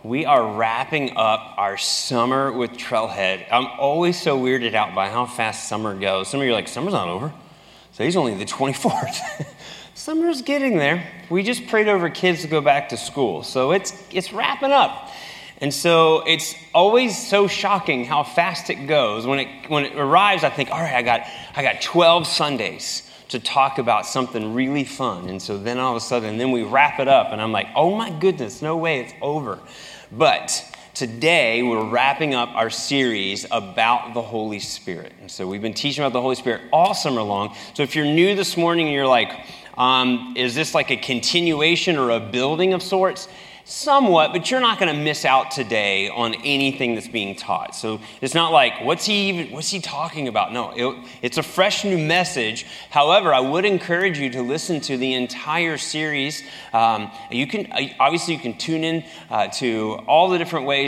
we are wrapping up our summer with Trailhead. I'm always so weirded out by how fast summer goes. Some of you are like, summer's not over. Today's only the 24th. Summer's getting there. We just prayed over kids to go back to school. So it's wrapping up. And so it's always so shocking how fast it goes. When it arrives, I think, all right, I got 12 Sundays to talk about something really fun. And so then all of a sudden, then we wrap it up. And I'm like, oh my goodness, no way, it's over. But today, we're wrapping up our series about the Holy Spirit. And so we've been teaching about the Holy Spirit all summer long. So if you're new this morning and you're like, is this like a continuation or a building of sorts? Somewhat, but you're not going to miss out today on anything that's being taught. So it's not like, what's he talking about? No, it's a fresh new message. However, I would encourage you to listen to the entire series. You can tune in to all the different ways.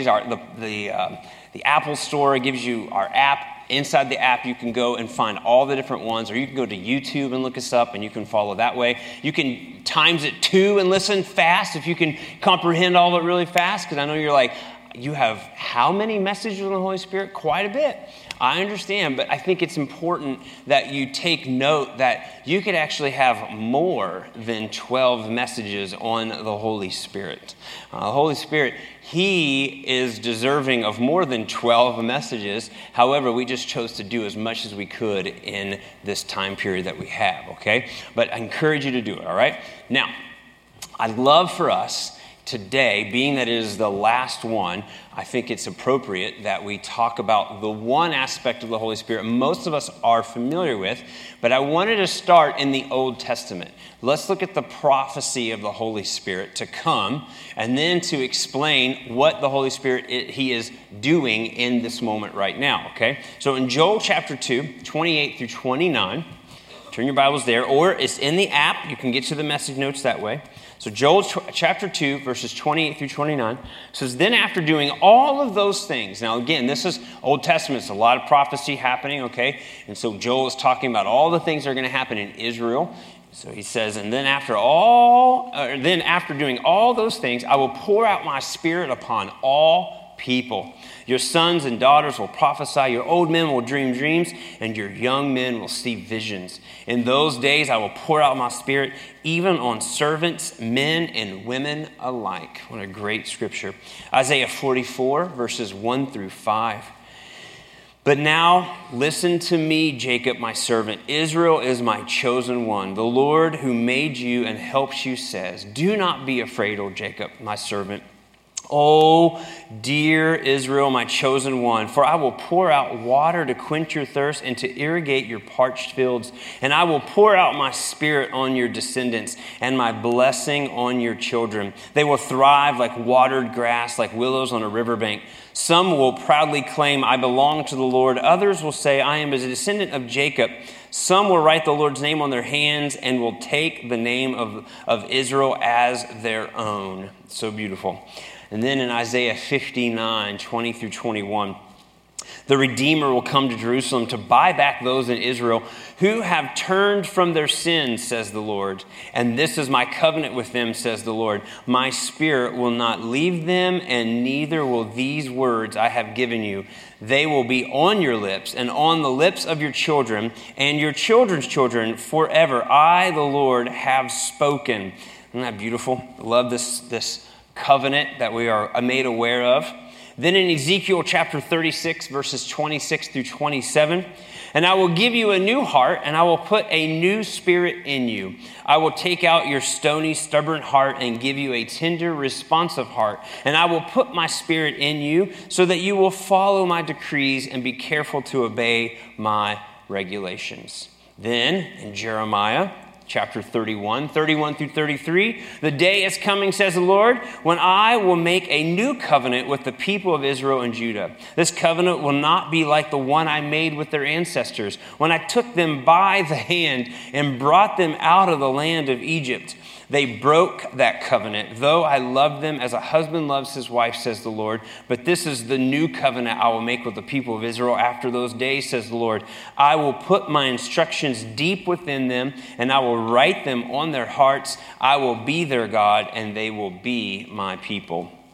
The Apple Store gives you our app. Inside the app, you can go and find all the different ones, or you can go to YouTube and look us up, and you can follow that way. You can times it 2 and listen fast if you can comprehend all of it really fast, because I know you're like, you have how many messages on the Holy Spirit? Quite a bit. I understand, but I think it's important that you take note that you could actually have more than 12 messages on the Holy Spirit. The Holy Spirit, He is deserving of more than 12 messages. However, we just chose to do as much as we could in this time period that we have, okay? But I encourage you to do it, all right? Now, I'd love for us today, being that it is the last one, I think it's appropriate that we talk about the one aspect of the Holy Spirit most of us are familiar with, but I wanted to start in the Old Testament. Let's look at the prophecy of the Holy Spirit to come, and then to explain what the Holy Spirit, He is doing in this moment right now, okay? So in Joel chapter 2, 28 through 29, turn your Bibles there, or it's in the app. You can get to the message notes that way. So Joel chapter 2, verses 28 through 29 says, then after doing all of those things, now again, this is Old Testament, it's a lot of prophecy happening, okay? And so Joel is talking about all the things that are going to happen in Israel. So he says, and then after doing all those things, I will pour out my spirit upon all people. Your sons and daughters will prophesy, your old men will dream dreams, and your young men will see visions. In those days I will pour out my spirit even on servants, men and women alike. What a great scripture. Isaiah 44, verses 1 through 5. But now listen to me, Jacob, my servant. Israel is my chosen one. The Lord who made you and helps you says, do not be afraid, O Jacob, my servant. Oh, dear Israel, my chosen one, for I will pour out water to quench your thirst and to irrigate your parched fields. And I will pour out my spirit on your descendants and my blessing on your children. They will thrive like watered grass, like willows on a riverbank. Some will proudly claim, I belong to the Lord. Others will say, I am a descendant of Jacob. Some will write the Lord's name on their hands and will take the name of Israel as their own. So beautiful. And then in Isaiah 59, 20 through 21, the Redeemer will come to Jerusalem to buy back those in Israel who have turned from their sins, says the Lord. And this is my covenant with them, says the Lord. My spirit will not leave them, and neither will these words I have given you. They will be on your lips and on the lips of your children and your children's children forever. I, the Lord, have spoken. Isn't that beautiful? I love this covenant that we are made aware of. Then in Ezekiel chapter 36, verses 26 through 27, and I will give you a new heart, and I will put a new spirit in you. I will take out your stony, stubborn heart and give you a tender, responsive heart. And I will put my spirit in you so that you will follow my decrees and be careful to obey my regulations. Then in Jeremiah chapter 31 through 33, the day is coming, says the Lord, when I will make a new covenant with the people of Israel and Judah. This covenant will not be like the one I made with their ancestors when I took them by the hand and brought them out of the land of Egypt. They broke that covenant, though I loved them as a husband loves his wife, says the Lord. But this is the new covenant I will make with the people of Israel after those days, says the Lord. I will put my instructions deep within them, and I will write them on their hearts. I will be their God, and they will be my people.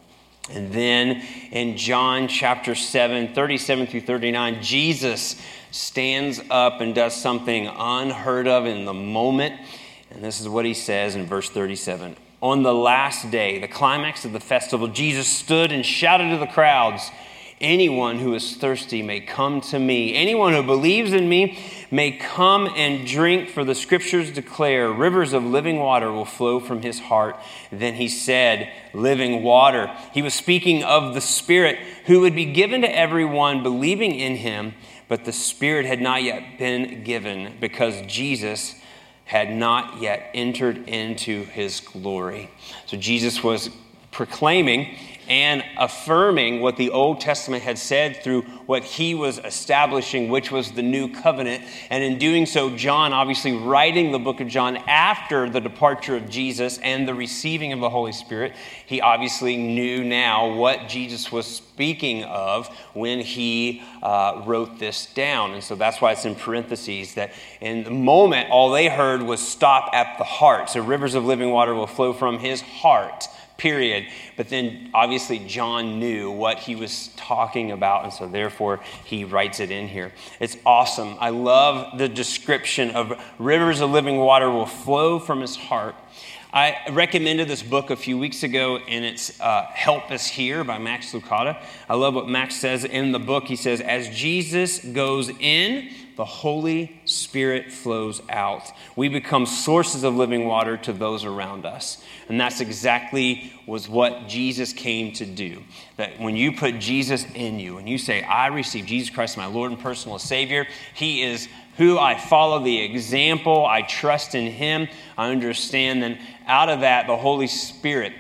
And then in John chapter 7, 37 through 39, Jesus stands up and does something unheard of in the moment. And this is what he says in verse 37. On the last day, the climax of the festival, Jesus stood and shouted to the crowds, anyone who is thirsty may come to me. Anyone who believes in me may come and drink, for the scriptures declare rivers of living water will flow from his heart. Then he said, living water. He was speaking of the Spirit who would be given to everyone believing in him, but the Spirit had not yet been given because Jesus had not yet entered into his glory. So Jesus was proclaiming and affirming what the Old Testament had said through what he was establishing, which was the new covenant. And in doing so, John, obviously writing the book of John after the departure of Jesus and the receiving of the Holy Spirit, he obviously knew now what Jesus was speaking of when he wrote this down. And so that's why it's in parentheses, that in the moment, all they heard was stop at the heart. So rivers of living water will flow from his heart. Period. But then obviously John knew what he was talking about, and so therefore he writes it in here. It's awesome. I love the description of rivers of living water will flow from his heart. I recommended this book a few weeks ago, and it's Help Is Here by Max Lucado. I love what Max says in the book. He says, as Jesus goes in, the Holy Spirit flows out. We become sources of living water to those around us. And that's exactly was what Jesus came to do. That when you put Jesus in you and you say, I receive Jesus Christ, my Lord and personal Savior, he is who I follow, the example, I trust in him, I understand. Then out of that, the Holy Spirit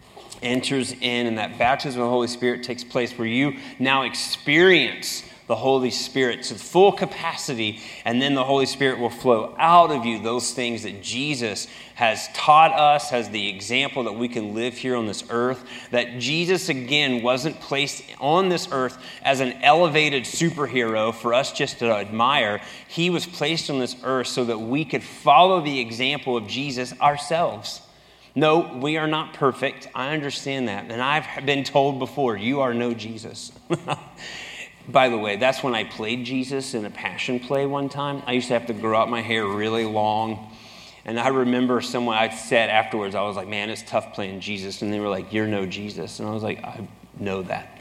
enters in, and that baptism of the Holy Spirit takes place where you now experience the Holy Spirit to full capacity, and then the Holy Spirit will flow out of you those things that Jesus has taught us as the example that we can live here on this earth. That Jesus, again, wasn't placed on this earth as an elevated superhero for us just to admire. He was placed on this earth so that we could follow the example of Jesus ourselves. No, we are not perfect. I understand that. And I've been told before, you are no Jesus. By the way, that's when I played Jesus in a passion play one time. I used to have to grow out my hair really long. And I remember someone I said afterwards, I was like, man, it's tough playing Jesus. And they were like, you're no Jesus. And I was like, I know that.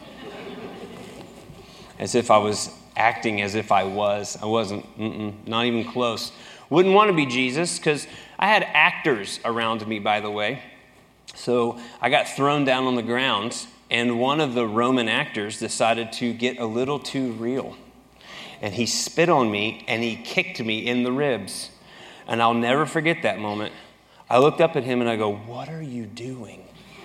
As if I was acting as if I was. I wasn't, not even close. Wouldn't want to be Jesus because I had actors around me, by the way. So I got thrown down on the ground. And one of the Roman actors decided to get a little too real. And he spit on me and he kicked me in the ribs. And I'll never forget that moment. I looked up at him and I go, what are you doing?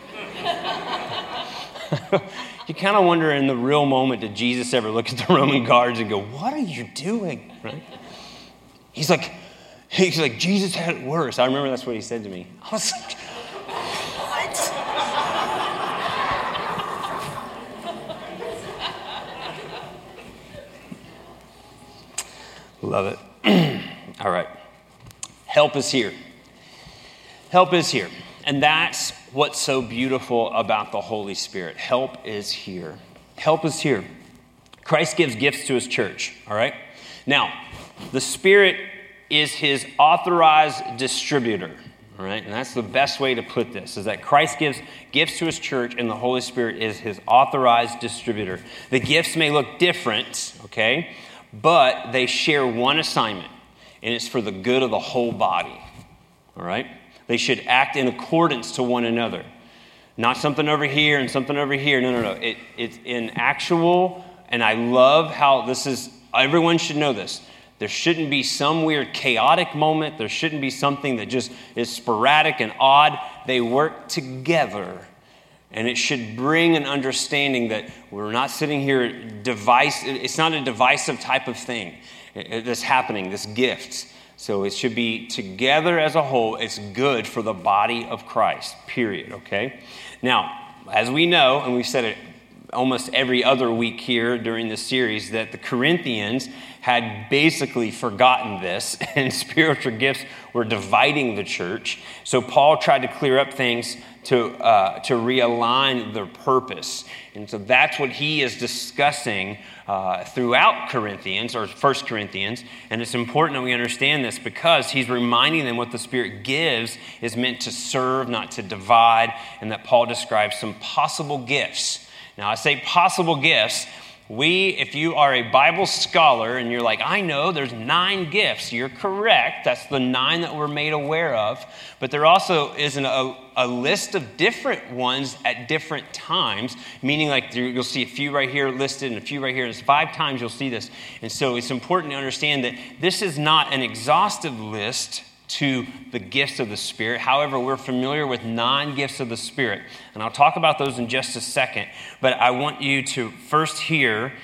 You kind of wonder in the real moment, did Jesus ever look at the Roman guards and go, what are you doing? Right? He's like, Jesus had it worse. I remember that's what he said to me. I was like, love it. All right. Help is here. Help is here. And that's what's so beautiful about the Holy Spirit. Help is here. Help is here. Christ gives gifts to his church. All right. Now, the Spirit is his authorized distributor. All right. And that's the best way to put this, is that Christ gives gifts to his church and the Holy Spirit is his authorized distributor. The gifts may look different, okay, but they share one assignment, and it's for the good of the whole body, all right? They should act in accordance to one another. Not something over here and something over here. No. It's in actual, and I love how this is, everyone should know this. There shouldn't be some weird chaotic moment. There shouldn't be something that just is sporadic and odd. They work together. And it should bring an understanding that we're not sitting here it's not a divisive type of thing that's happening, this gift. So it should be together as a whole. It's good for the body of Christ, period, okay? Now, as we know, and we've said it almost every other week here during this series that the Corinthians had basically forgotten this, and spiritual gifts were dividing the church. So Paul tried to clear up things to realign their purpose. And so that's what he is discussing throughout Corinthians, or 1 Corinthians. And it's important that we understand this because he's reminding them what the Spirit gives is meant to serve, not to divide, and that Paul describes some possible gifts. Now, I say possible gifts. If you are a Bible scholar and you're like, I know there's 9 gifts, you're correct. That's the 9 that we're made aware of. But there also is a list of different ones at different times, meaning like you'll see a few right here listed and a few right here. There's 5 times you'll see this. And so it's important to understand that this is not an exhaustive list to the gifts of the Spirit. However, we're familiar with 9 gifts of the Spirit, and I'll talk about those in just a second. But I want you to first hear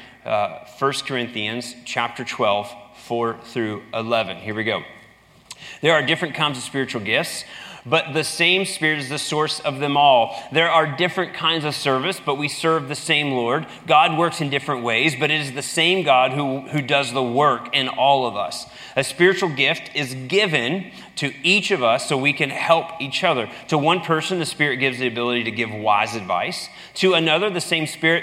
1 Corinthians chapter 12, 4 through 11. Here we go. There are different kinds of spiritual gifts, but the same Spirit is the source of them all. There are different kinds of service, but we serve the same Lord. God works in different ways, but it is the same God who does the work in all of us. A spiritual gift is given to each of us so we can help each other. To one person, the Spirit gives the ability to give wise advice. To another, the same Spirit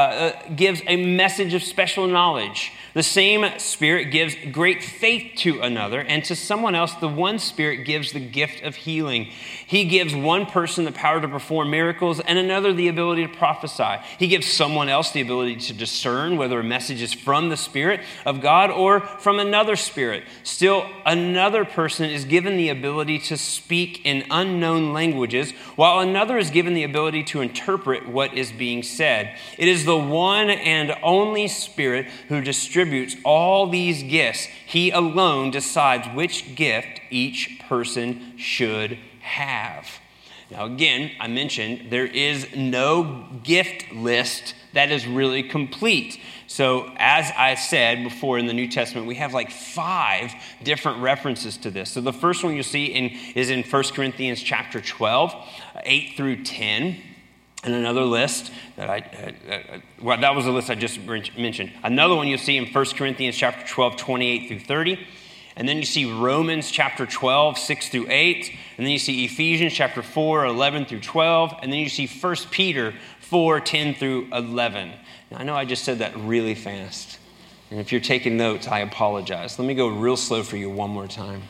gives a message of special knowledge. The same Spirit gives great faith to another, and to someone else, the one Spirit gives the gift of healing. He gives one person the power to perform miracles and another the ability to prophesy. He gives someone else the ability to discern whether a message is from the Spirit of God or from another spirit. Still, another person is given the ability to speak in unknown languages, while another is given the ability to interpret what is being said. It is the one and only Spirit who distributes all these gifts. He alone decides which gift each person should have. Now, again, I mentioned there is no gift list that is really complete. So, as I said before in the New Testament, we have like 5 different references to this. So the first one you'll see is in 1 Corinthians chapter 12, 8 through 10. And another list that that was the list I just mentioned. Another one you'll see in 1 Corinthians chapter 12, 28 through 30. And then you see Romans chapter 12, 6 through 8. And then you see Ephesians chapter 4, 11 through 12. And then you see 1 Peter 4, 10 through 11. Now, I know I just said that really fast. And if you're taking notes, I apologize. Let me go real slow for you one more time.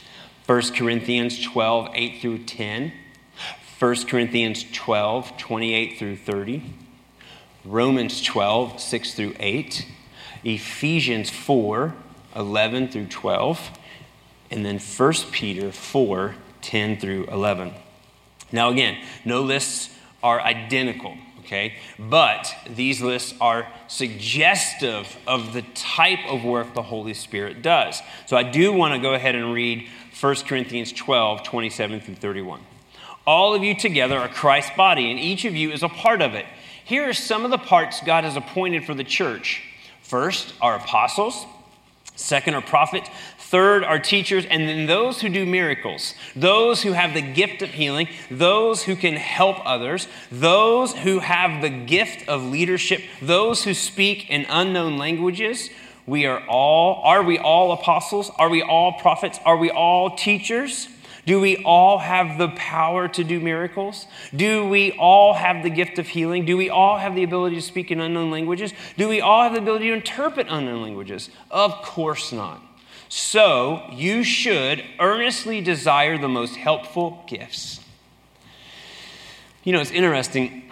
1 Corinthians 12, 8 through 10. 1 Corinthians 12, 28 through 30. Romans 12, 6 through 8. Ephesians 4, 11 through 12. And then 1 Peter 4, 10 through 11. Now again, no lists are identical, okay? But these lists are suggestive of the type of work the Holy Spirit does. So I do want to go ahead and read 1 Corinthians 12, 27 through 31. All of you together are Christ's body, and each of you is a part of it. Here are some of the parts God has appointed for the church. First are apostles. Second are prophets. Third are teachers. And then those who do miracles. Those who have the gift of healing. Those who can help others. Those who have the gift of leadership. Those who speak in unknown languages. Are we all apostles? Are we all prophets? Are we all teachers? Do we all have the power to do miracles? Do we all have the gift of healing? Do we all have the ability to speak in unknown languages? Do we all have the ability to interpret unknown languages? Of course not. So you should earnestly desire the most helpful gifts. You know, it's interesting.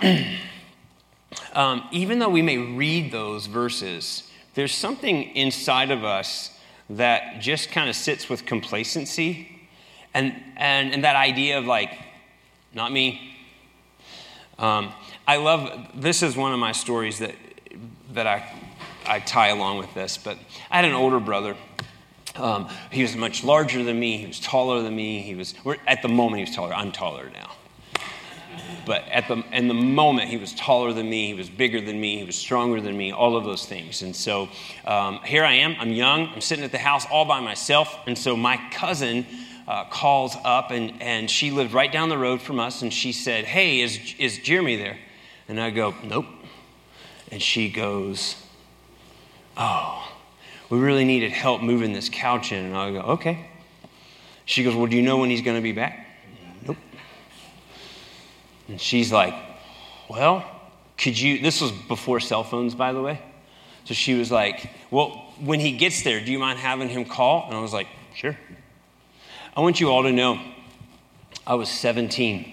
Even though we may read those verses, there's something inside of us that just kind of sits with complacency. And that idea of like, not me. This is one of my stories that I tie along with this, but I had an older brother. He was much larger than me. He was taller than me. At the moment he was taller. I'm taller now. But in the moment he was taller than me. He was bigger than me. He was stronger than me. All of those things. And so here I am. I'm young. I'm sitting at the house all by myself. And so my cousin calls up, and she lived right down the road from us, and she said, "Hey, is Jeremy there?" And I go, "Nope." And she goes, oh, we really needed help moving this couch in. And I go, okay. She goes, well, do you know when he's going to be back? Nope. And she's like, well, this was before cell phones, by the way. So she was like, well, when he gets there, do you mind having him call? And I was like, sure. I want you all to know, I was 17.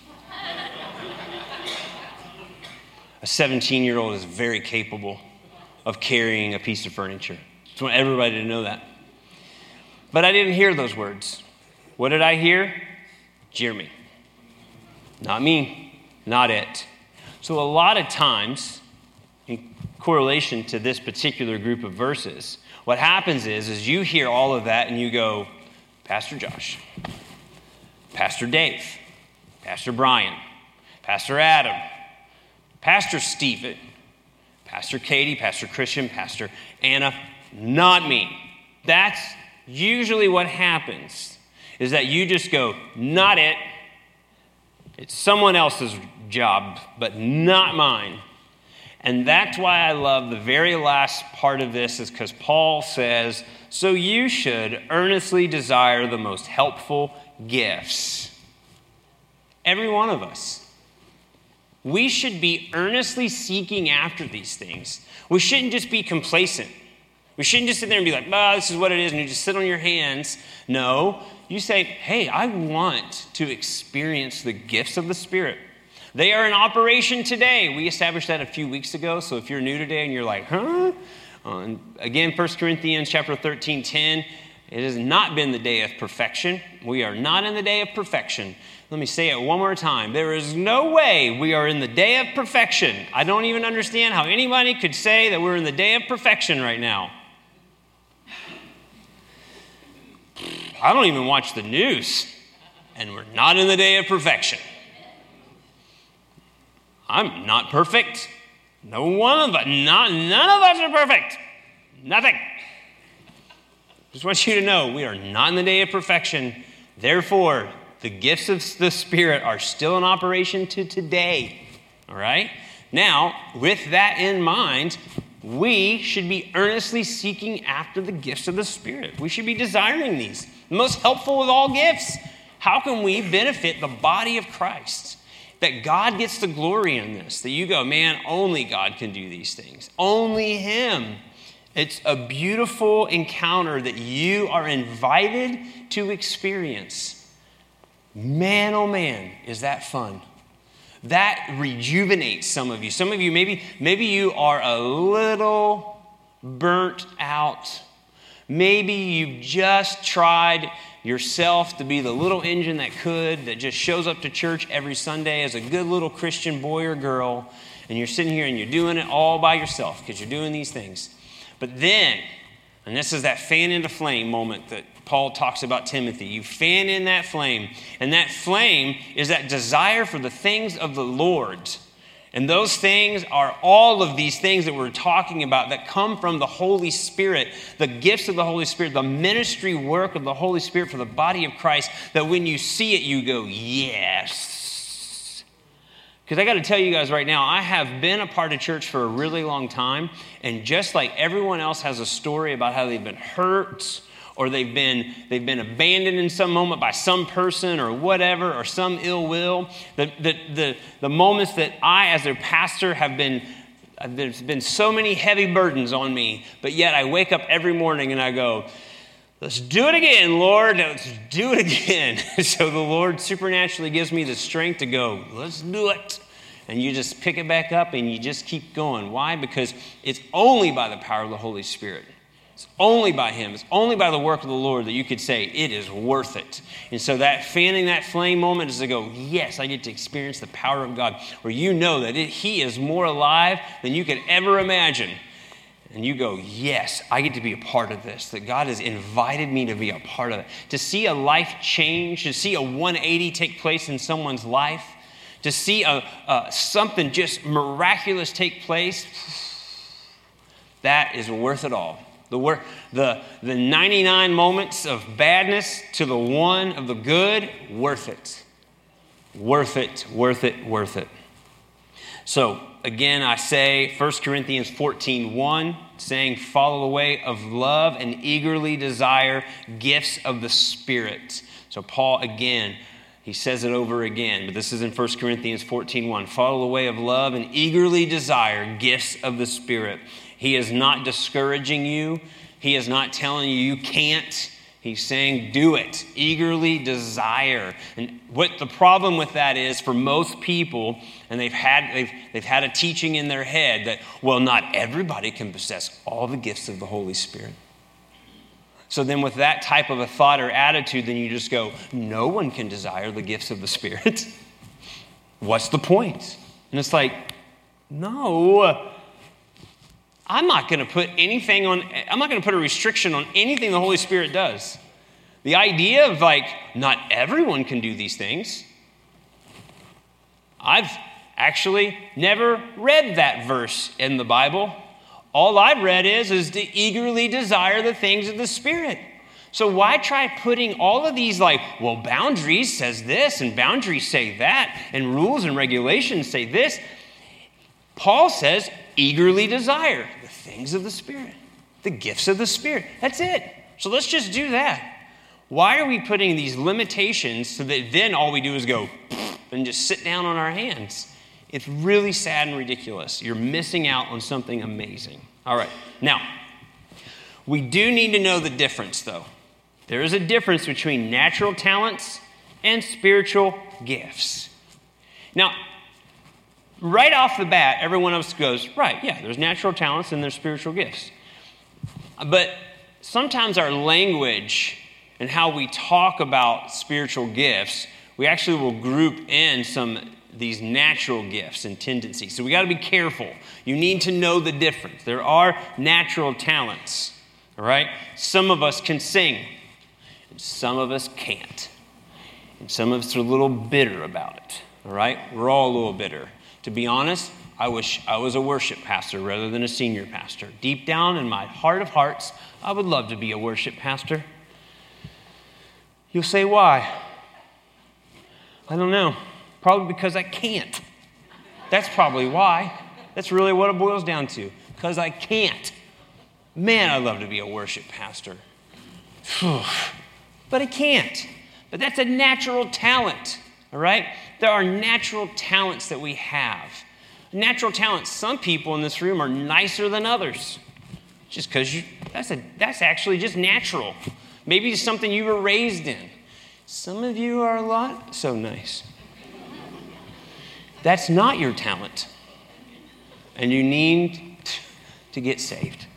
A 17-year-old is very capable of carrying a piece of furniture. Just want everybody to know that. But I didn't hear those words. What did I hear? Jeremy. Not me, not it. So a lot of times, in correlation to this particular group of verses, what happens is you hear all of that and you go, Pastor Josh, Pastor Dave, Pastor Brian, Pastor Adam, Pastor Stephen, Pastor Katie, Pastor Christian, Pastor Anna, not me. That's usually what happens, is that you just go, not it. It's someone else's job, but not mine. And that's why I love the very last part of this, is because Paul says, so you should earnestly desire the most helpful gifts. Every one of us. We should be earnestly seeking after these things. We shouldn't just be complacent. We shouldn't just sit there and be like, this is what it is, and you just sit on your hands. No, you say, hey, I want to experience the gifts of the Spirit. They are in operation today. We established that a few weeks ago, so if you're new today and you're like, huh? Again, 1 Corinthians chapter 13:10, it has not been the day of perfection. We are not in the day of perfection. Let me say it one more time. There is no way we are in the day of perfection. I don't even understand how anybody could say that we're in the day of perfection right now. I don't even watch the news, and we're not in the day of perfection. I'm not perfect. No one of us, none of us are perfect. Nothing. Just want you to know we are not in the day of perfection. Therefore, the gifts of the Spirit are still in operation to today. All right? Now, with that in mind, we should be earnestly seeking after the gifts of the Spirit. We should be desiring these. The most helpful of all gifts. How can we benefit the body of Christ? That God gets the glory in this. That you go, man, only God can do these things. Only Him. It's a beautiful encounter that you are invited to experience. Man, oh man, is that fun. That rejuvenates some of you. Some of you, maybe you are a little burnt out. Maybe you've just tried yourself to be the little engine that just shows up to church every Sunday as a good little Christian boy or girl, and you're sitting here and you're doing it all by yourself because you're doing these things. But then, and this is that fan into flame moment that Paul talks about Timothy. You fan in that flame, and that flame is that desire for the things of the Lord. And those things are all of these things that we're talking about that come from the Holy Spirit, the gifts of the Holy Spirit, the ministry work of the Holy Spirit for the body of Christ, that when you see it, you go, yes. Because I got to tell you guys right now, I have been a part of church for a really long time, and just like everyone else has a story about how they've been hurt, or they've been abandoned in some moment by some person or whatever, or some ill will. The moments that I, as their pastor, there's been so many heavy burdens on me, but yet I wake up every morning and I go, let's do it again, Lord. Let's do it again. So the Lord supernaturally gives me the strength to go, let's do it. And you just pick it back up and you just keep going. Why? Because it's only by the power of the Holy Spirit. It's only by Him. It's only by the work of the Lord that you could say it is worth it. And so that fanning that flame moment is to go, yes, I get to experience the power of God, where you know that He is more alive than you could ever imagine. And you go, yes, I get to be a part of this, that God has invited me to be a part of it. To see a life change, to see a 180 take place in someone's life, to see something just miraculous take place, that is worth it all. The 99 moments of badness to the one of the good, worth it. Worth it, worth it, worth it. So again, I say 1 Corinthians 14:1, saying, follow the way of love and eagerly desire gifts of the Spirit. So Paul, again, he says it over again, but this is in 1 Corinthians 14:1. Follow the way of love and eagerly desire gifts of the Spirit. He is not discouraging you. He is not telling you you can't. He's saying, do it. Eagerly desire. And what the problem with that is for most people, and they've had a teaching in their head that, well, not everybody can possess all the gifts of the Holy Spirit. So then with that type of a thought or attitude, then you just go, no one can desire the gifts of the Spirit. What's the point? And it's like, no, I'm not going to put a restriction on anything the Holy Spirit does. The idea of not everyone can do these things. I've actually never read that verse in the Bible. All I've read is to eagerly desire the things of the Spirit. So why try putting all of these boundaries says this and boundaries say that and rules and regulations say this? Paul says eagerly desire the things of the Spirit, the gifts of the Spirit. That's it. So let's just do that. Why are we putting these limitations so that then all we do is go and just sit down on our hands? It's really sad and ridiculous. You're missing out on something amazing. All right. Now, we do need to know the difference, though. There is a difference between natural talents and spiritual gifts. Now, right off the bat, everyone else goes, right, yeah, there's natural talents and there's spiritual gifts. But sometimes our language and how we talk about spiritual gifts, we actually will group in these natural gifts and tendencies. So we got to be careful. You need to know the difference. There are natural talents, all right? Some of us can sing, and some of us can't. And some of us are a little bitter about it, all right? We're all a little bitter. To be honest, I wish I was a worship pastor rather than a senior pastor. Deep down in my heart of hearts, I would love to be a worship pastor. You'll say, why? I don't know. Probably because I can't. That's probably why. That's really what it boils down to. Because I can't. Man, I'd love to be a worship pastor. But I can't. But that's a natural talent, all right? There are natural talents that we have. Natural talents, some people in this room are nicer than others. Just because that's actually just natural. Maybe it's something you were raised in. Some of you are a lot so nice. That's not your talent. And you need to get saved.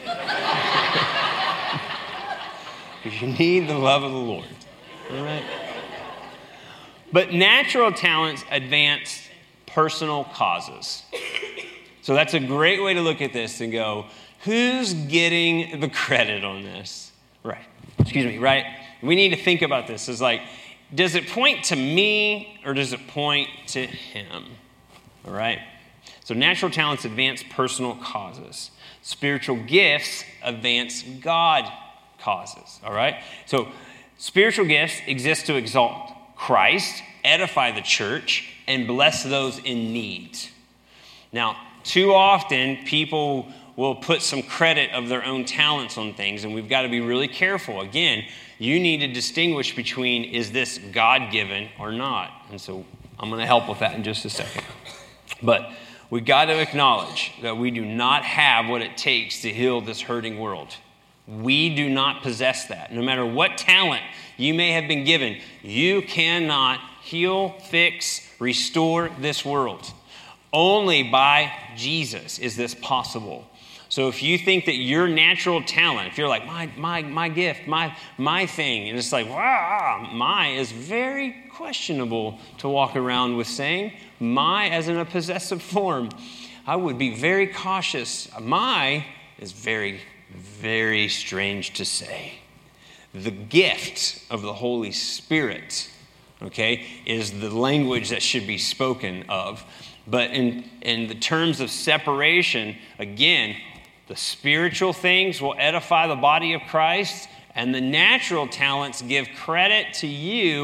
You need the love of the Lord. All right? But natural talents advance personal causes. So that's a great way to look at this and go, who's getting the credit on this? Right. Right? We need to think about this. It's does it point to me or does it point to him? All right? So natural talents advance personal causes. Spiritual gifts advance God causes. All right? So spiritual gifts exist to exalt Christ, edify the church, and bless those in need. Now, too often people will put some credit of their own talents on things, and we've got to be really careful. Again, you need to distinguish between, is this God-given or not? And so I'm going to help with that in just a second. But we've got to acknowledge that we do not have what it takes to heal this hurting world. We do not possess that. No matter what talent you may have been given, you cannot heal, fix, restore this world. Only by Jesus is this possible. So if you think that your natural talent, if you're like, my gift, my thing, and it's like, wow, my is very questionable to walk around with saying, my as in a possessive form, I would be very cautious. My is very, very strange to say. The gift of the Holy Spirit, okay, is the language that should be spoken of. But in the terms of separation, again, the spiritual things will edify the body of Christ, and the natural talents give credit to you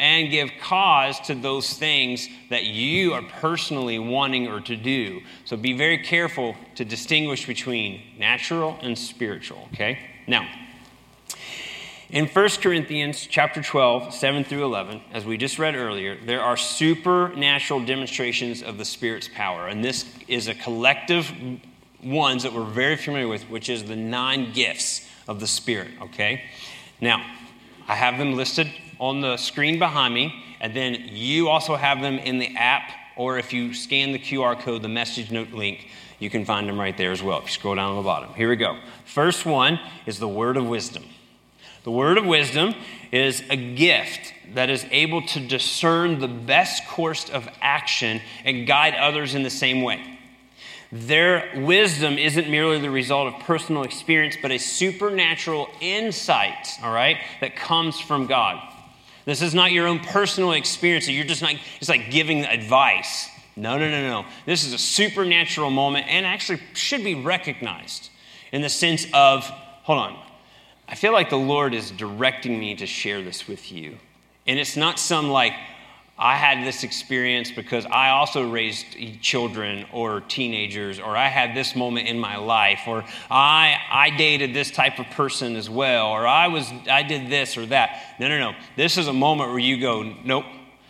and give cause to those things that you are personally wanting or to do. So be very careful to distinguish between natural and spiritual, okay? Now, in 1 Corinthians chapter 12, 7 through 11, as we just read earlier, there are supernatural demonstrations of the Spirit's power. And this is a collective ones that we're very familiar with, which is the 9 gifts of the Spirit, okay? Now, I have them listed on the screen behind me, and then you also have them in the app, or if you scan the QR code, the message note link, you can find them right there as well. If you scroll down to the bottom. Here we go. First one is the word of wisdom. The word of wisdom is a gift that is able to discern the best course of action and guide others in the same way. Their wisdom isn't merely the result of personal experience, but a supernatural insight, all right, that comes from God. This is not your own personal experience that you're just not, it's like giving advice. No. This is a supernatural moment and actually should be recognized in the sense of, hold on, I feel like the Lord is directing me to share this with you. And it's not some like, I had this experience because I also raised children or teenagers, or I had this moment in my life, or I dated this type of person as well, or I did this or that. No. This is a moment where you go, nope.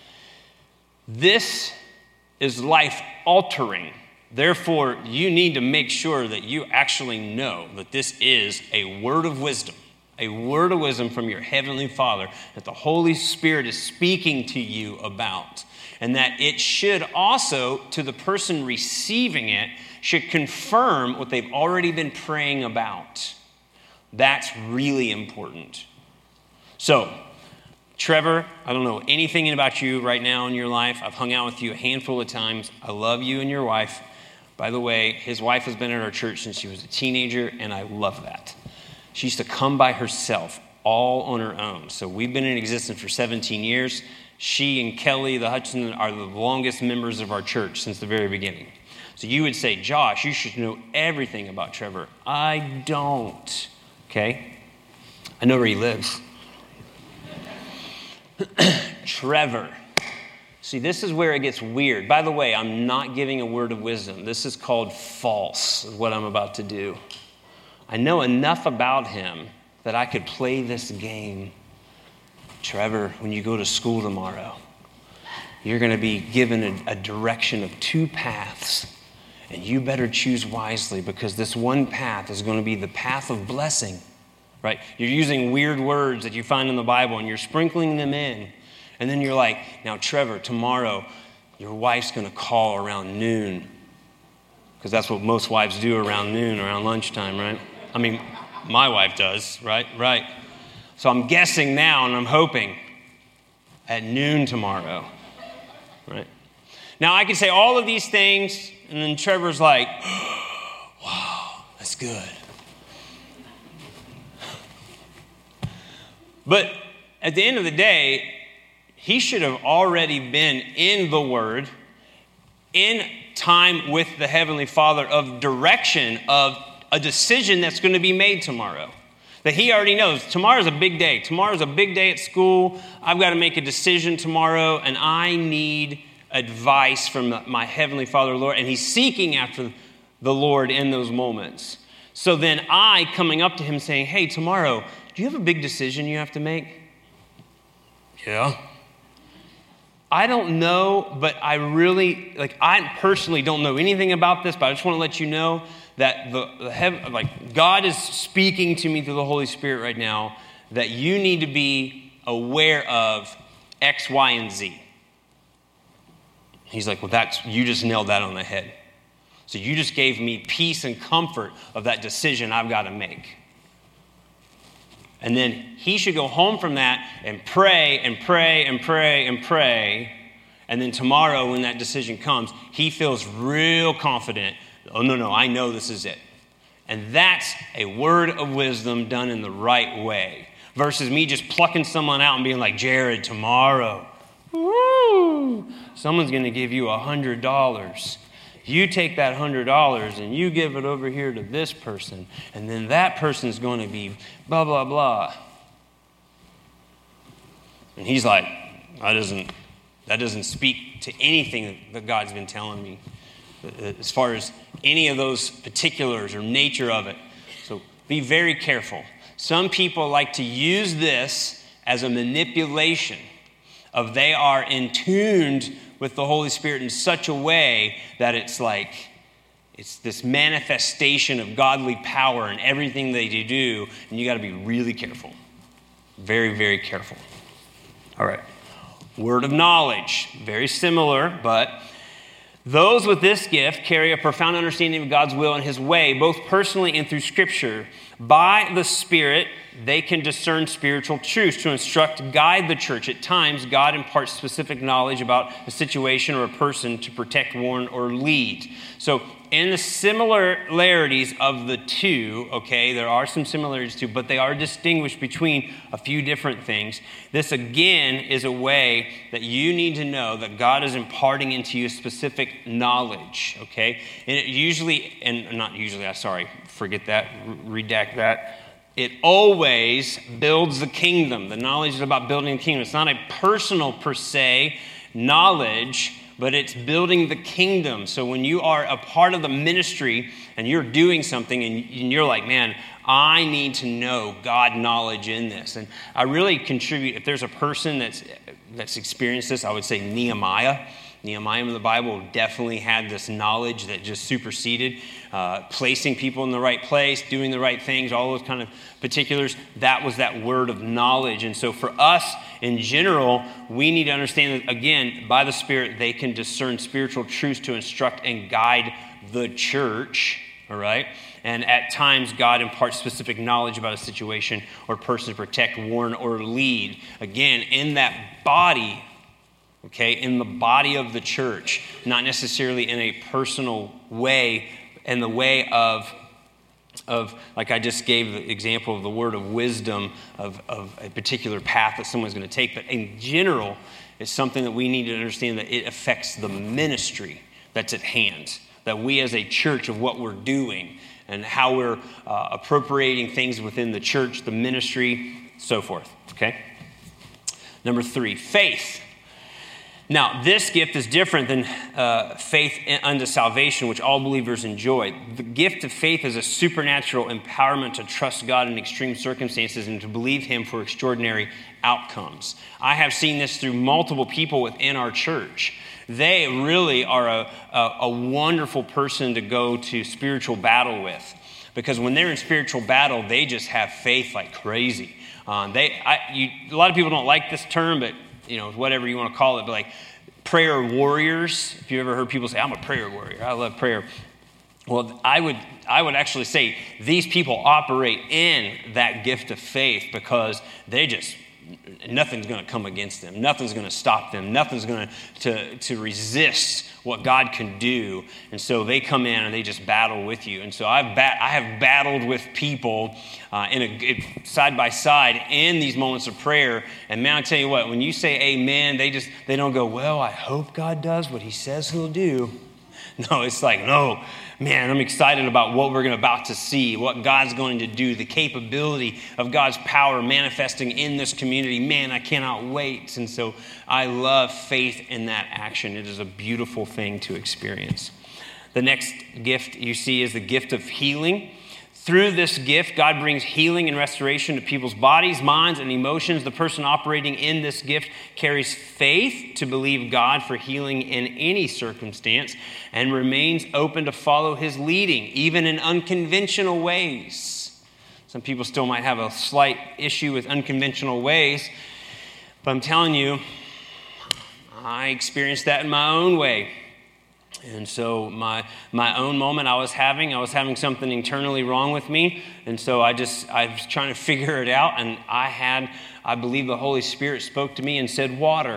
This is life altering. Therefore, you need to make sure that you actually know that this is a word of wisdom. A word of wisdom from your Heavenly Father that the Holy Spirit is speaking to you about. And that it should also, to the person receiving it, should confirm what they've already been praying about. That's really important. So, Trevor, I don't know anything about you right now in your life. I've hung out with you a handful of times. I love you and your wife. By the way, his wife has been at our church since she was a teenager, and I love that. She used to come by herself, all on her own. So we've been in existence for 17 years. She and Kelly, the Hutchinson, are the longest members of our church since the very beginning. So you would say, Josh, you should know everything about Trevor. I don't, okay? I know where he lives. Trevor. See, this is where it gets weird. By the way, I'm not giving a word of wisdom. This is called false, is what I'm about to do. I know enough about him that I could play this game. Trevor, when you go to school tomorrow, you're going to be given a direction of 2 paths, and you better choose wisely because this one path is going to be the path of blessing, right? You're using weird words that you find in the Bible, and you're sprinkling them in. And then you're like, now, Trevor, tomorrow, your wife's going to call around noon because that's what most wives do around noon, around lunchtime, right? I mean, my wife does, right? Right. So I'm guessing now and I'm hoping at noon tomorrow, right? Now I can say all of these things and then Trevor's like, wow, that's good. But at the end of the day, he should have already been in the Word, in time with the Heavenly Father of direction of a decision that's going to be made tomorrow. That he already knows tomorrow's a big day. Tomorrow's a big day at school. I've got to make a decision tomorrow, and I need advice from my Heavenly Father, Lord. And he's seeking after the Lord in those moments. So then I, coming up to him saying, hey, tomorrow, do you have a big decision you have to make? Yeah. I don't know, but I personally don't know anything about this, but I just want to let you know that God is speaking to me through the Holy Spirit right now that you need to be aware of X, Y, and Z. He's like, well, you just nailed that on the head. So you just gave me peace and comfort of that decision I've got to make. And then he should go home from that and pray and pray and pray and pray. And then tomorrow when that decision comes, he feels real confident. Oh, no, I know this is it. And that's a word of wisdom done in the right way. Versus me just plucking someone out and being like, Jared, tomorrow, woo, someone's going to give you $100. You take that $100 and you give it over here to this person. And then that person's going to be blah, blah, blah. And he's like, that doesn't speak to anything that God's been telling me as far as any of those particulars or nature of it. So be very careful. Some people like to use this as a manipulation of they are in tuned with the Holy Spirit in such a way that it's this manifestation of godly power in everything they do, and you got to be really careful. Very, very careful. All right. Word of knowledge. Very similar, but those with this gift carry a profound understanding of God's will and his way, both personally and through Scripture. By the Spirit, they can discern spiritual truths to instruct, guide the church. At times, God imparts specific knowledge about a situation or a person to protect, warn, or lead. So, in the similarities of the two, okay, there are some similarities too, but they are distinguished between a few different things. This, again, is a way that you need to know that God is imparting into you specific knowledge, okay? And it usually, and not usually, forget that, redact that. It always builds the kingdom. The knowledge is about building the kingdom. It's not a personal, per se, knowledge, but it's building the kingdom. So when you are a part of the ministry and you're doing something and you're like, man, I need to know God knowledge in this. And I really contribute, if there's a person that's experienced this, I would say Nehemiah. Nehemiah in the Bible definitely had this knowledge that just superseded, placing people in the right place, doing the right things, all those kind of particulars. That was that word of knowledge. And so for us in general, we need to understand that, again, by the Spirit, they can discern spiritual truths to instruct and guide the church, all right? And at times, God imparts specific knowledge about a situation or person to protect, warn, or lead. Again, in that body, okay, in the body of the church, not necessarily in a personal way, in the way of like I just gave the example of the word of wisdom of a particular path that someone's going to take, but in general, it's something that we need to understand that it affects the ministry that's at hand, that we as a church of what we're doing and how we're appropriating things within the church, the ministry, so forth, okay? Number 3, faith. Now, this gift is different than faith unto salvation, which all believers enjoy. The gift of faith is a supernatural empowerment to trust God in extreme circumstances and to believe him for extraordinary outcomes. I have seen this through multiple people within our church. They really are a wonderful person to go to spiritual battle with, because when they're in spiritual battle, they just have faith like crazy. A lot of people don't like this term, but whatever you want to call it, but like prayer warriors. If you ever heard people say, I'm a prayer warrior, I love prayer. Well, I would actually say these people operate in that gift of faith because nothing's going to come against them. Nothing's going to stop them. Nothing's going to resist what God can do. And so they come in and they just battle with you. And so I have battled with people side by side in these moments of prayer. And man, I tell you what, when you say amen, they don't go, well, I hope God does what he says he'll do. No, it's like, no, man, I'm excited about what we're about to see, what God's going to do, the capability of God's power manifesting in this community. Man, I cannot wait. And so I love faith in that action. It is a beautiful thing to experience. The next gift you see is the gift of healing. Through this gift, God brings healing and restoration to people's bodies, minds, and emotions. The person operating in this gift carries faith to believe God for healing in any circumstance and remains open to follow his leading, even in unconventional ways. Some people still might have a slight issue with unconventional ways, but I'm telling you, I experienced that in my own way. And so my own moment I was having something internally wrong with me. And so I was trying to figure it out. And I believe the Holy Spirit spoke to me and said, water.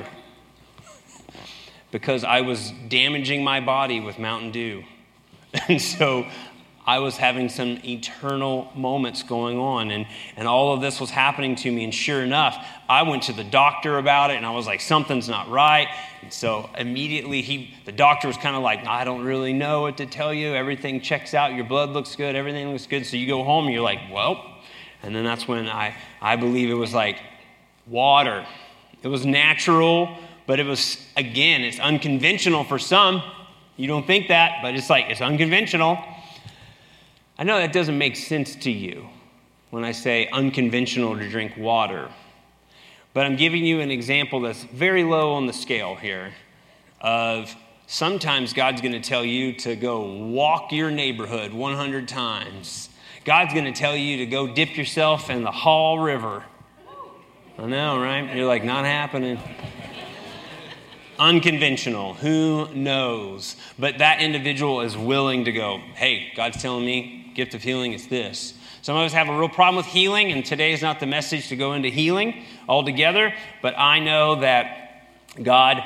Because I was damaging my body with Mountain Dew. And so I was having some eternal moments going on, and all of this was happening to me. And sure enough, I went to the doctor about it, and I was like, something's not right. And so immediately the doctor was kind of like, I don't really know what to tell you. Everything checks out. Your blood looks good. Everything looks good. So you go home and you're like, well, and then that's when I believe it was like water. It was natural, but it was, again, it's unconventional for some. You don't think that, but it's unconventional. I know that doesn't make sense to you when I say unconventional to drink water. But I'm giving you an example that's very low on the scale here of sometimes God's going to tell you to go walk your neighborhood 100 times. God's going to tell you to go dip yourself in the Hall River. I know, right? You're like, not happening. Unconventional. Who knows? But that individual is willing to go, hey, God's telling me gift of healing is this. Some of us have a real problem with healing, and today is not the message to go into healing altogether, but I know that God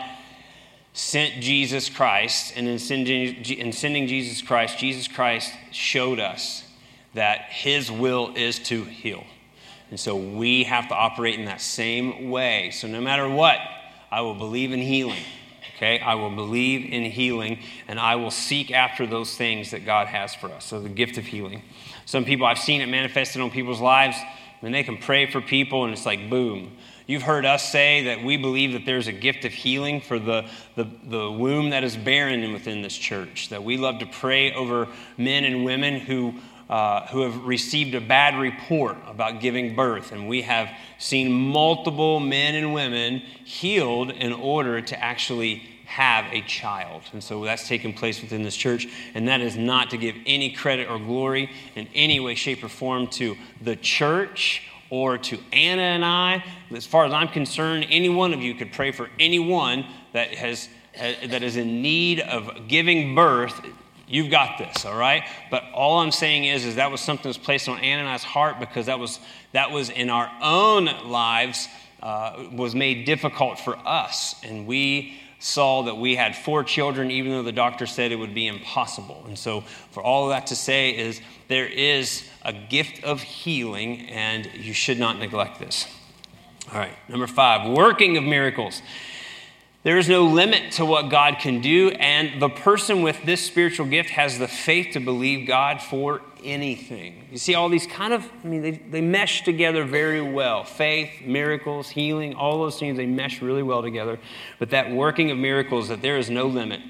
sent Jesus Christ, and in sending Jesus Christ showed us that his will is to heal. And so we have to operate in that same way. So no matter what, I will believe in healing. Okay, I will believe in healing, and I will seek after those things that God has for us. So the gift of healing. Some people, I've seen it manifested on people's lives, and they can pray for people, and it's like, boom. You've heard us say that we believe that there's a gift of healing for the womb that is barren within this church, that we love to pray over men and women who have received a bad report about giving birth. And we have seen multiple men and women healed in order to actually have a child. And so that's taken place within this church. And that is not to give any credit or glory in any way, shape, or form to the church or to Anna and I. As far as I'm concerned, any one of you could pray for anyone that is in need of giving birth. You've got this, all right? But all I'm saying is that was something that was placed on Anna and I's heart because that was in our own lives, was made difficult for us. And we saw that we had 4 children, even though the doctor said it would be impossible. And so for all of that to say is there is a gift of healing, and you should not neglect this. All right, number 5, working of miracles. There is no limit to what God can do, and the person with this spiritual gift has the faith to believe God for anything. You see all these they mesh together very well. Faith, miracles, healing, all those things, they mesh really well together. But that working of miracles, that there is no limit.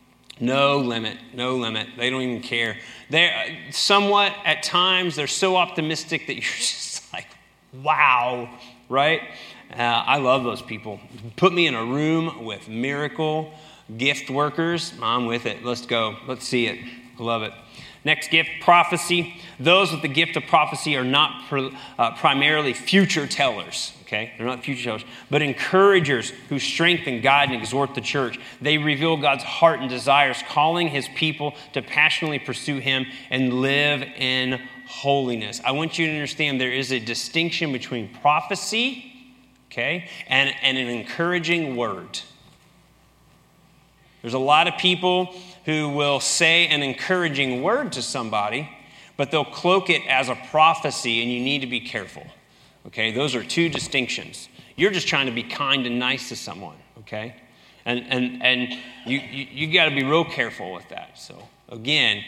No limit, no limit. They don't even care. They're somewhat, at times, they're so optimistic that you're just like, wow, right? I love those people. Put me in a room with miracle gift workers. I'm with it. Let's go. Let's see it. I love it. Next gift, prophecy. Those with the gift of prophecy are not primarily future tellers. Okay, they're not future tellers, but encouragers who strengthen, guide, and exhort the church. They reveal God's heart and desires, calling his people to passionately pursue him and live in holiness. I want you to understand there is a distinction between prophecy, okay, and an encouraging word. There's a lot of people who will say an encouraging word to somebody, but they'll cloak it as a prophecy, and you need to be careful. Okay, those are 2 distinctions. You're just trying to be kind and nice to someone, okay? And you got to be real careful with that. So again,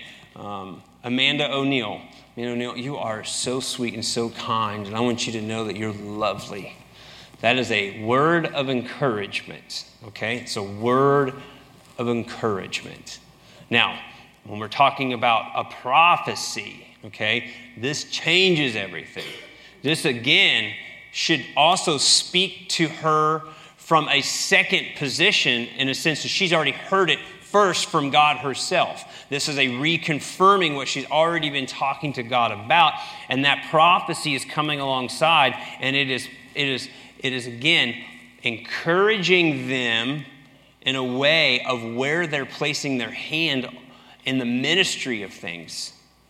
Amanda O'Neill, you are so sweet and so kind, and I want you to know that you're lovely. That is a word of encouragement, okay? It's a word of encouragement. Now, when we're talking about a prophecy, okay, this changes everything. This, again, should also speak to her from a second position in a sense that she's already heard it first from God herself. This is a reconfirming what she's already been talking to God about, and that prophecy is coming alongside, and it is again encouraging them in a way of where they're placing their hand in the ministry of things.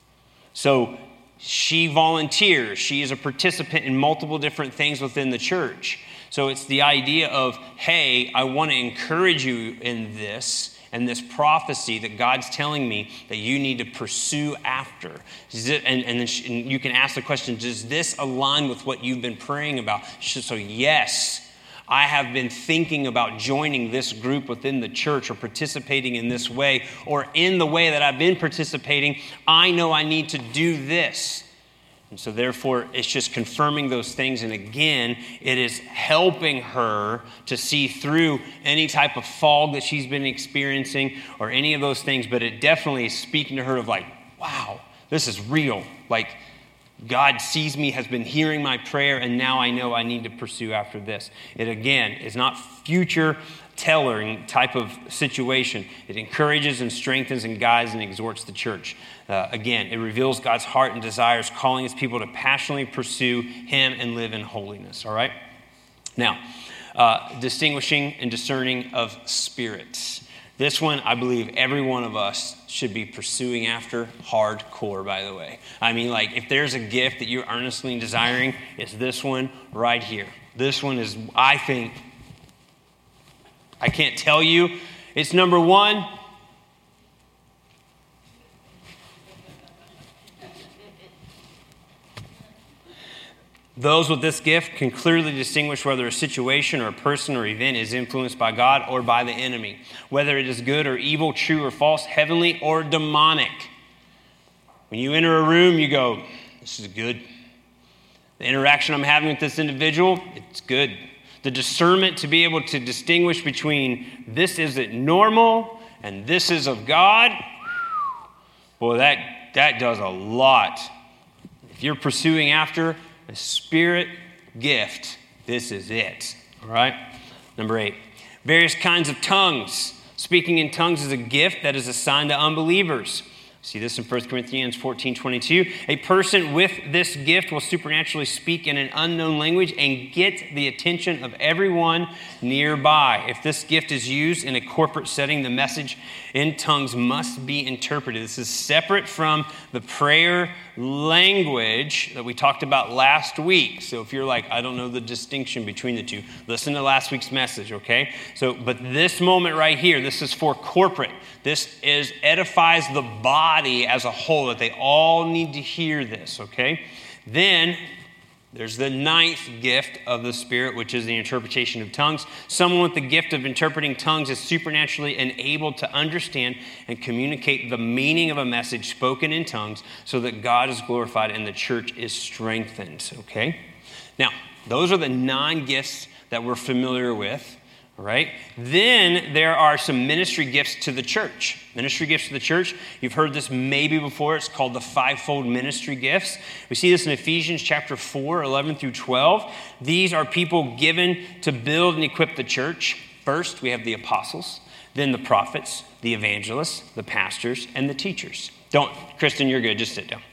So she volunteers. She is a participant in multiple different things within the church. So it's the idea of, hey, I want to encourage you in this and this prophecy that God's telling me that you need to pursue after. And you can ask the question, does this align with what you've been praying about? So yes, I have been thinking about joining this group within the church or participating in this way, or in the way that I've been participating, I know I need to do this. And so therefore, it's just confirming those things. And again, it is helping her to see through any type of fog that she's been experiencing or any of those things. But it definitely is speaking to her of like, wow, this is real. Like, God sees me, has been hearing my prayer, and now I know I need to pursue after this. It, again, is not future telling type of situation. It encourages and strengthens and guides and exhorts the church. Again, it reveals God's heart and desires, calling his people to passionately pursue him and live in holiness, all right? Now, distinguishing and discerning of spirits. This one, I believe every one of us should be pursuing after hardcore, by the way. I mean, like, if there's a gift that you're earnestly desiring, it's this one right here. This one is, I think, I can't tell you, it's number one. Those with this gift can clearly distinguish whether a situation or a person or event is influenced by God or by the enemy, whether it is good or evil, true or false, heavenly or demonic. When you enter a room, you go, this is good. The interaction I'm having with this individual, it's good. The discernment to be able to distinguish between this isn't normal and this is of God, boy, that does a lot. If you're pursuing after a spirit gift, this is it. All right? Number 8, various kinds of tongues. Speaking in tongues is a gift that is assigned to unbelievers. See this in 1 Corinthians 14:22. A person with this gift will supernaturally speak in an unknown language and get the attention of everyone nearby. If this gift is used in a corporate setting, the message in tongues must be interpreted. This is separate from the prayer language that we talked about last week. So if you're like, I don't know the distinction between the two, listen to last week's message, okay? But this moment right here, this is for corporate. This edifies the body as a whole, that they all need to hear this, okay? Then there's the 9th gift of the Spirit, which is the interpretation of tongues. Someone with the gift of interpreting tongues is supernaturally enabled to understand and communicate the meaning of a message spoken in tongues so that God is glorified and the church is strengthened, okay? Now, those are the 9 gifts that we're familiar with. All right. Then there are some ministry gifts to the church. Ministry gifts to the church. You've heard this maybe before. It's called the fivefold ministry gifts. We see this in Ephesians chapter 4, 11 through 12. These are people given to build and equip the church. First, we have the apostles, then the prophets, the evangelists, the pastors, and the teachers. Kristen, you're good. Just sit down.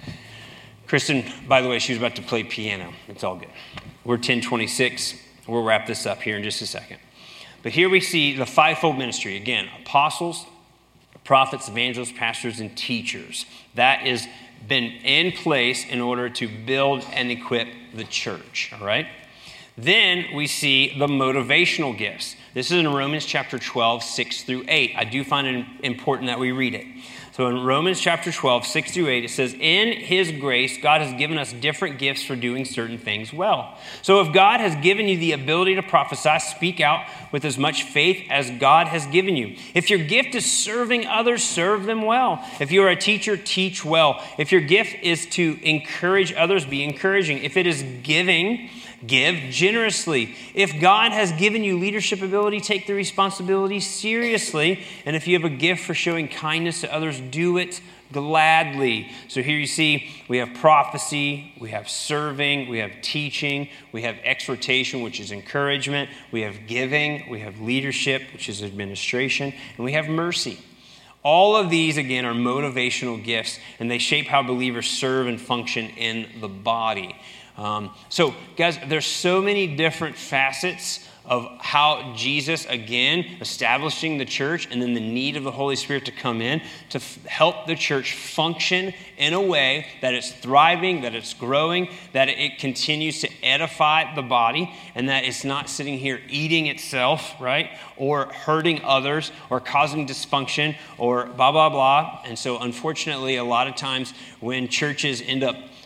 Kristen, by the way, she was about to play piano. It's all good. We're 10:26. We'll wrap this up here in just a second. But here we see the fivefold ministry. Again, apostles, prophets, evangelists, pastors, and teachers. That has been in place in order to build and equip the church. All right? Then we see the motivational gifts. This is in Romans chapter 12, 6 through 8. I do find it important that we read it. So in Romans chapter 12, 6 through 8, it says, in his grace, God has given us different gifts for doing certain things well. So if God has given you the ability to prophesy, speak out with as much faith as God has given you. If your gift is serving others, serve them well. If you are a teacher, teach well. If your gift is to encourage others, be encouraging. If it is giving, give generously. If God has given you leadership ability, take the responsibility seriously. And if you have a gift for showing kindness to others, do it gladly. So here you see we have prophecy, we have serving, we have teaching, we have exhortation, which is encouragement, we have giving, we have leadership, which is administration, and we have mercy. All of these, again, are motivational gifts, and they shape how believers serve and function in the body. So, guys, there's so many different facets of how Jesus, again, establishing the church and then the need of the Holy Spirit to come in to help the church function in a way that it's thriving, that it's growing, that it continues to edify the body, and that it's not sitting here eating itself, right, or hurting others or causing dysfunction or blah, blah, blah. And so, unfortunately, a lot of times when churches end up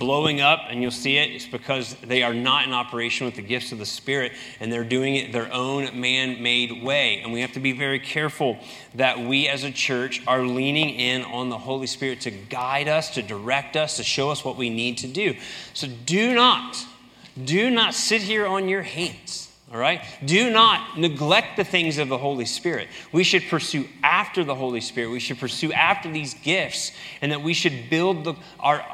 blowing up, and you'll see it, it's because they are not in operation with the gifts of the Spirit, and they're doing it their own man-made way. And we have to be very careful that we as a church are leaning in on the Holy Spirit to guide us, to direct us, to show us what we need to do. So do not sit here on your hands. All right? Do not neglect the things of the Holy Spirit. We should pursue after the Holy Spirit. We should pursue after these gifts, and that we should build the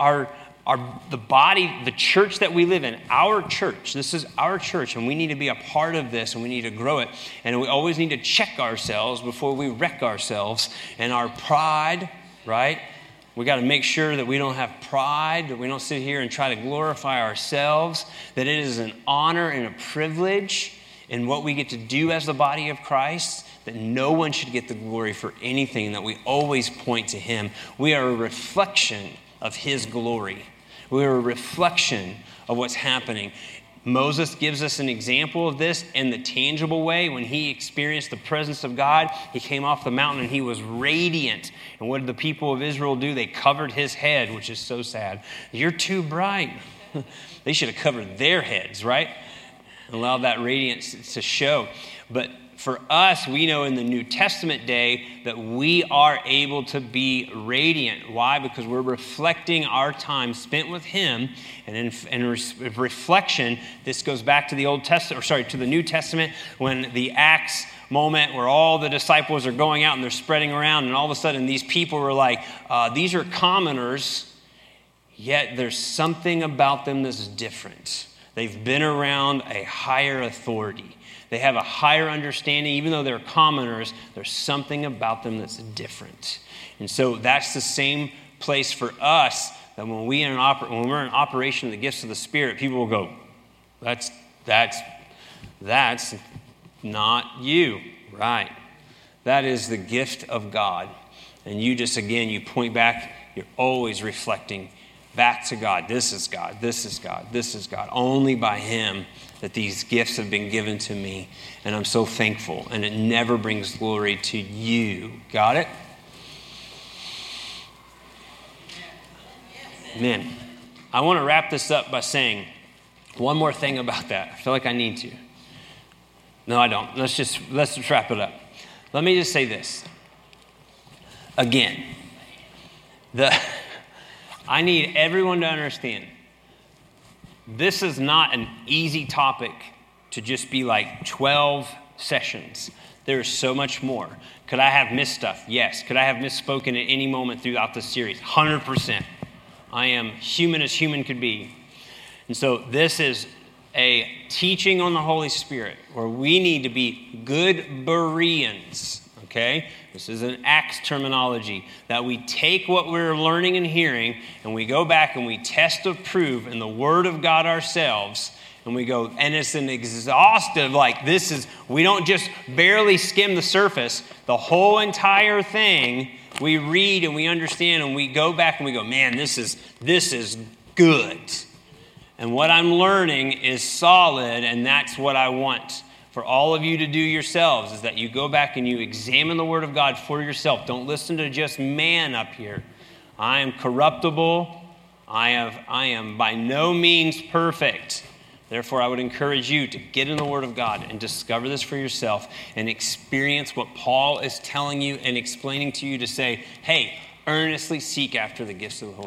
body, the church that we live in, our church. This is our church, and we need to be a part of this, and we need to grow it. And we always need to check ourselves before we wreck ourselves. And our pride, right? We got to make sure that we don't have pride, that we don't sit here and try to glorify ourselves, that it is an honor and a privilege in what we get to do as the body of Christ, that no one should get the glory for anything, that we always point to Him. We are a reflection of His glory. We are a reflection of what's happening. Moses gives us an example of this in the tangible way. When he experienced the presence of God, he came off the mountain and he was radiant. And what did the people of Israel do? They covered his head, which is so sad. You're too bright. They should have covered their heads, right? And allowed that radiance to show. But for us, we know in the New Testament day that we are able to be radiant. Why? Because we're reflecting our time spent with Him. And in reflection, this goes back to the to the New Testament, when the Acts moment where all the disciples are going out and they're spreading around, and all of a sudden these people were like, these are commoners, yet there's something about them that's different. They've been around a higher authority. They have a higher understanding. Even though they're commoners, there's something about them that's different. And so that's the same place for us, that when we're in operation of the gifts of the Spirit, people will go, that's not you. Right. That is the gift of God. And you just, again, you point back, you're always reflecting back to God. This is God. This is God. This is God. Only by Him that these gifts have been given to me. And I'm so thankful. And it never brings glory to you. Got it? Man, I want to wrap this up by saying one more thing about that. I feel like I need to. No, I don't. Let's just wrap it up. Let me just say this. Again, I need everyone to understand, this is not an easy topic to just be like 12 sessions. There's so much more. Could I have missed stuff? Yes. Could I have misspoken at any moment throughout the series? 100%. I am human as human could be. And so this is a teaching on the Holy Spirit where we need to be good Bereans. Okay? This is an Acts terminology, that we take what we're learning and hearing and we go back and we test, approve in the Word of God ourselves, and we go, and it's an exhaustive, we don't just barely skim the surface. The whole entire thing we read and we understand, and we go back and we go, man, this is good. And what I'm learning is solid, and that's what I want for all of you to do yourselves, is that you go back and you examine the Word of God for yourself. Don't listen to just man up here. I am corruptible. I am by no means perfect. Therefore, I would encourage you to get in the Word of God and discover this for yourself and experience what Paul is telling you and explaining to you, to say, hey, earnestly seek after the gifts of the Holy Spirit.